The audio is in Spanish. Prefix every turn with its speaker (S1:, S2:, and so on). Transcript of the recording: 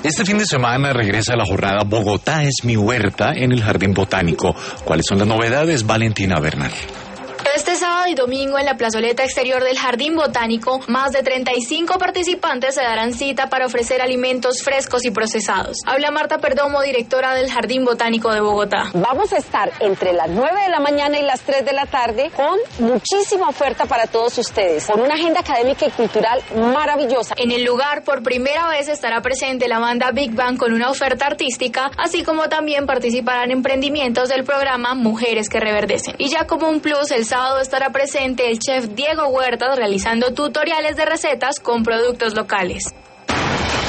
S1: Este fin de semana regresa la jornada Bogotá es mi huerta en el Jardín Botánico. ¿Cuáles son las novedades, Valentina Bernal?
S2: Este sábado y domingo en la plazoleta exterior del Jardín Botánico, más de 35 participantes se darán cita para ofrecer alimentos frescos y procesados. Habla Marta Perdomo, directora del Jardín Botánico de Bogotá.
S3: Vamos a estar entre las 9 de la mañana y las 3 de la tarde con muchísima oferta para todos ustedes, con una agenda académica y cultural maravillosa.
S2: En el lugar, por primera vez, estará presente la banda Big Bang con una oferta artística, así como también participarán emprendimientos del programa Mujeres que Reverdecen. Y ya como un plus, el sábado estará presente el chef Diego Huertas realizando tutoriales de recetas con productos locales.